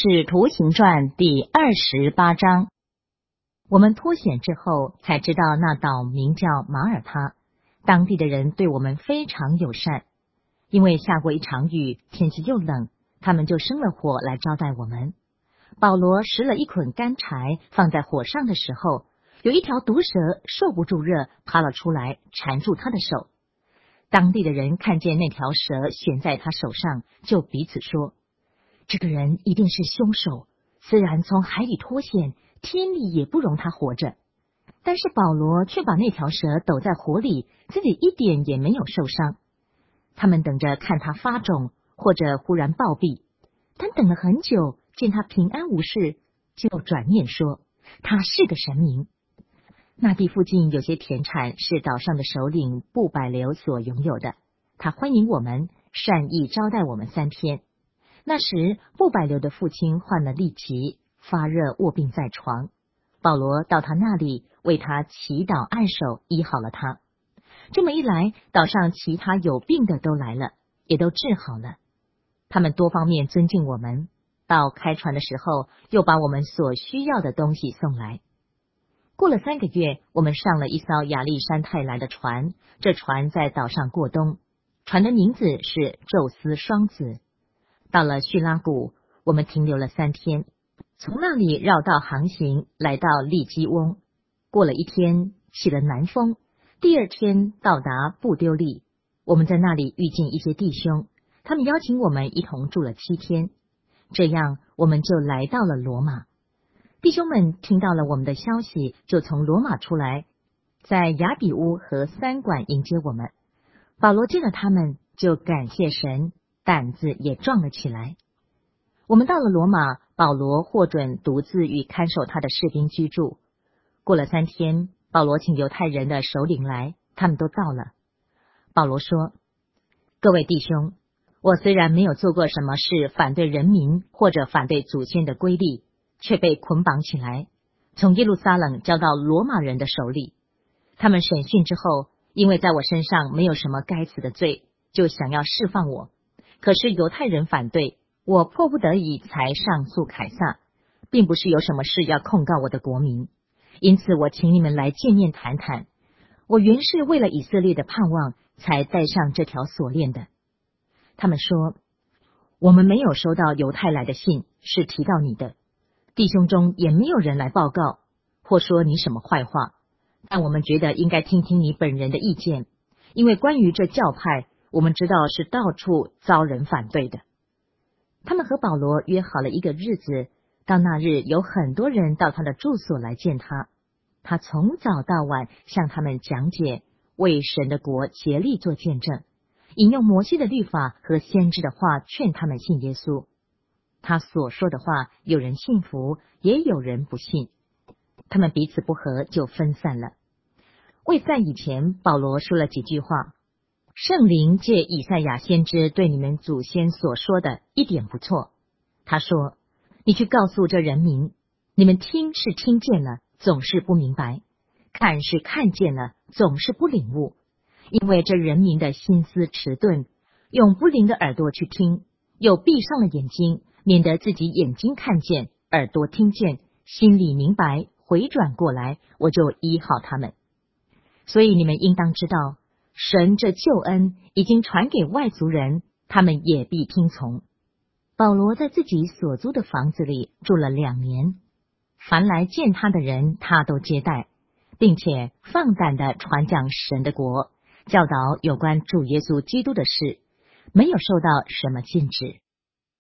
使徒行传第28章。我们脱险之后，才知道那岛名叫马耳他，当地的人对我们非常友善。因为下过一场雨，天气又冷，他们就生了火来招待我们。保罗拾了一捆干柴放在火上的时候，有一条毒蛇受不住热，爬了出来，缠住他的手。当地的人看见那条蛇悬在他手上，就彼此说，这个人一定是凶手，虽然从海里脱险，天里也不容他活着。但是保罗却把那条蛇抖在火里，自己一点也没有受伤。他们等着看他发肿，或者忽然暴毙，但等了很久，见他平安无事，就转念说，他是个神明。那地附近有些田产是岛上的首领布百流所拥有的，他欢迎我们，善意招待我们3天。那时布百流的父亲患了痢疾，发热卧病在床，保罗到他那里为他祈祷按手，医好了他。这么一来，岛上其他有病的都来了，也都治好了。他们多方面尊敬我们，到开船的时候，又把我们所需要的东西送来。过了3个月，我们上了一艘亚历山泰来的船，这船在岛上过冬，船的名字是宙斯双子。到了叙拉古，我们停留了3天，从那里绕道航行，来到利基翁。过了1天，起了南风，第2天到达布丢利。我们在那里遇见一些弟兄，他们邀请我们一同住了7天。这样我们就来到了罗马。弟兄们听到了我们的消息，就从罗马出来，在雅比乌和3馆迎接我们。保罗见了他们，就感谢神，胆子也壮了起来。我们到了罗马，保罗获准独自与看守他的士兵居住。过了3天，保罗请犹太人的首领来，他们都到了。保罗说，各位弟兄，我虽然没有做过什么事反对人民或者反对祖先的规例，却被捆绑起来，从耶路撒冷交到罗马人的手里。他们审讯之后，因为在我身上没有什么该死的罪，就想要释放我。可是犹太人反对，我迫不得已才上诉凯撒，并不是有什么事要控告我的国民。因此我请你们来见面谈谈。我原是为了以色列的盼望，才戴上这条锁链的。他们说，我们没有收到犹太来的信，是提到你的。弟兄中也没有人来报告，或说你什么坏话，但我们觉得应该听听你本人的意见，因为关于这教派，我们知道是到处遭人反对的。他们和保罗约好了一个日子，到那日有很多人到他的住所来见他，他从早到晚向他们讲解，为神的国竭力做见证，引用摩西的律法和先知的话劝他们信耶稣。他所说的话，有人信服，也有人不信。他们彼此不和，就分散了。未散以前，保罗说了几句话。圣灵借以赛亚先知对你们祖先所说的一点不错。他说，你去告诉这人民，你们听是听见了，总是不明白；看是看见了，总是不领悟。因为这人民的心思迟钝，用不灵的耳朵去听，又闭上了眼睛，免得自己眼睛看见，耳朵听见，心里明白，回转过来，我就医好他们。所以你们应当知道，神这救恩已经传给外族人，他们也必听从。保罗在自己所租的房子里住了2年，凡来见他的人，他都接待，并且放胆地传讲神的国，教导有关主耶稣基督的事，没有受到什么禁止。